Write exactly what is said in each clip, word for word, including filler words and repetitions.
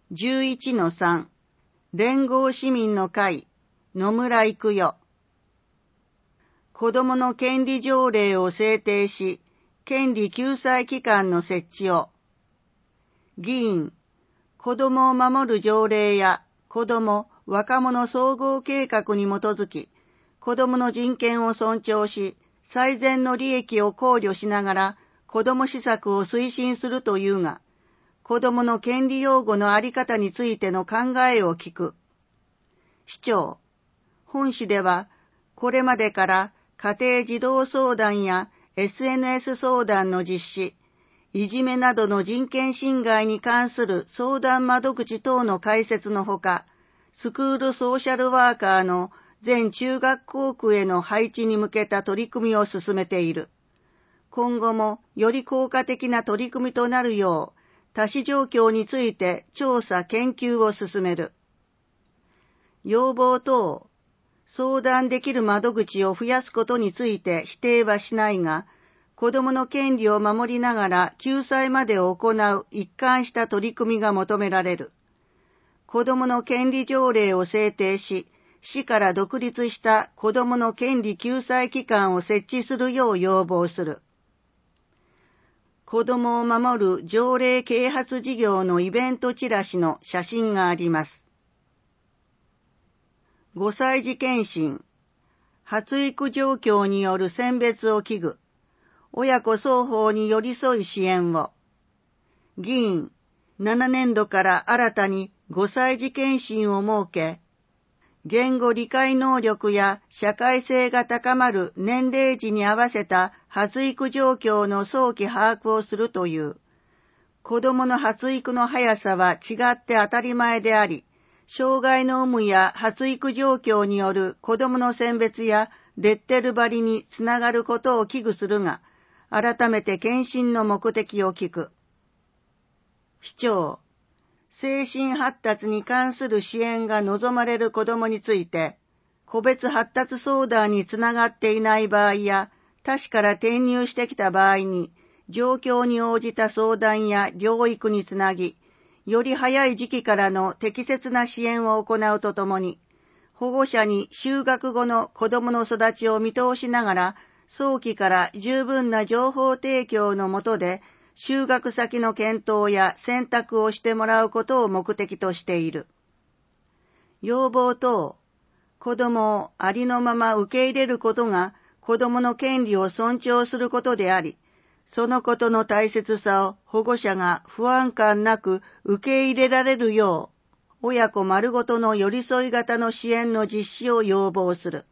じゅういちのさん 連合市民の会野村育代。子どもの権利条例を制定し、権利救済機関の設置を。議員、子どもを守る条例や子ども・若者総合計画に基づき、子どもの人権を尊重し、最善の利益を考慮しながら子ども施策を推進するというが、子どもの権利擁護のあり方についての考えを聞く。市長、本市ではこれまでから家庭児童相談や エスエヌエス 相談の実施、いじめなどの人権侵害に関する相談窓口等の開設のほか、スクールソーシャルワーカーの全中学校区への配置に向けた取り組みを進めている。今後もより効果的な取り組みとなるよう、多子状況について調査・研究を進める。要望等、相談できる窓口を増やすことについて否定はしないが、子どもの権利を守りながら救済までを行う一貫した取り組みが求められる。子どもの権利条例を制定し、市から独立した子どもの権利救済機関を設置するよう要望する。子どもを守る条例啓発事業のイベントチラシの写真があります。ごさい児検診、発育状況による選別を危惧、親子双方に寄り添い支援を。議員、ななねんどから新たにごさい児検診を設け、言語理解能力や社会性が高まる年齢児に合わせた発育状況の早期把握をするという。子どもの発育の速さは違って当たり前であり、障害の有無や発育状況による子どもの選別やレッテル貼りにつながることを危惧するが、改めて検診の目的を聞く。市長、精神発達に関する支援が望まれる子どもについて、個別発達相談につながっていない場合や、他市から転入してきた場合に、状況に応じた相談や療育につなぎ、より早い時期からの適切な支援を行うとともに、保護者に就学後の子どもの育ちを見通しながら、早期から十分な情報提供の下で、就学先の検討や選択をしてもらうことを目的としている。要望等、子どもをありのまま受け入れることが子どもの権利を尊重することであり、そのことの大切さを保護者が不安感なく受け入れられるよう、親子丸ごとの寄り添い型の支援の実施を要望する。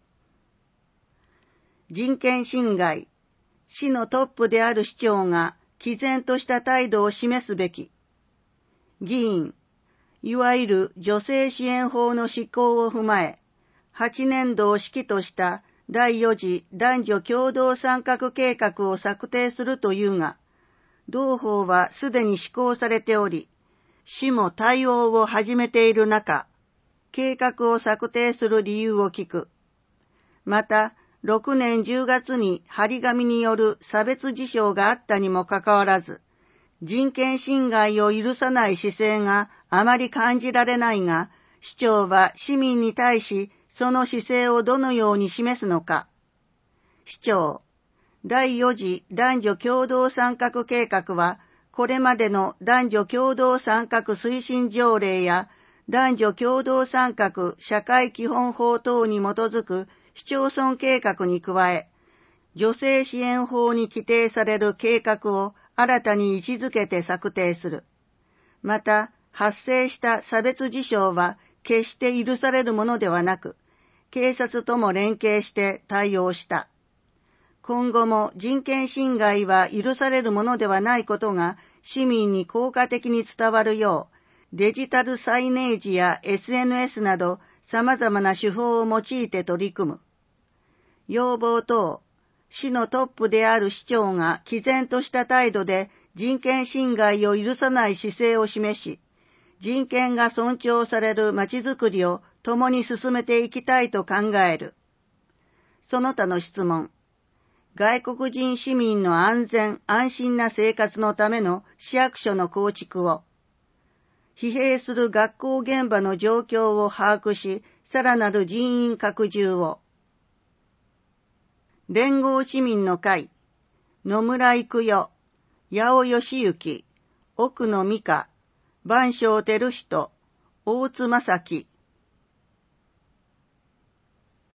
人権侵害、市のトップである市長が毅然とした態度を示すべき。議員、いわゆる女性支援法の施行を踏まえ、はちねんどを指揮としただいよ次男女共同参画計画を策定するというが、同法はすでに施行されており、市も対応を始めている中、計画を策定する理由を聞く。また、ろくねんじゅうがつに張り紙による差別事象があったにもかかわらず、人権侵害を許さない姿勢があまり感じられないが、市長は市民に対しその姿勢をどのように示すのか。市長、だいよ次男女共同参画計画は、これまでの男女共同参画推進条例や男女共同参画社会基本法等に基づく市町村計画に加え、女性支援法に規定される計画を新たに位置づけて策定する。また、発生した差別事象は決して許されるものではなく、警察とも連携して対応した。今後も人権侵害は許されるものではないことが市民に効果的に伝わるよう、デジタルサイネージや エスエヌエス など様々な手法を用いて取り組む。要望等、市のトップである市長が毅然とした態度で人権侵害を許さない姿勢を示し、人権が尊重されるまちづくりを共に進めていきたいと考える。その他の質問。外国人市民の安全・安心な生活のための市役所の構築を。 疲弊する学校現場の状況を把握し、さらなる人員拡充を。連合市民の会、野村育代、八尾義行、奥野美香、番匠照人、大津正樹、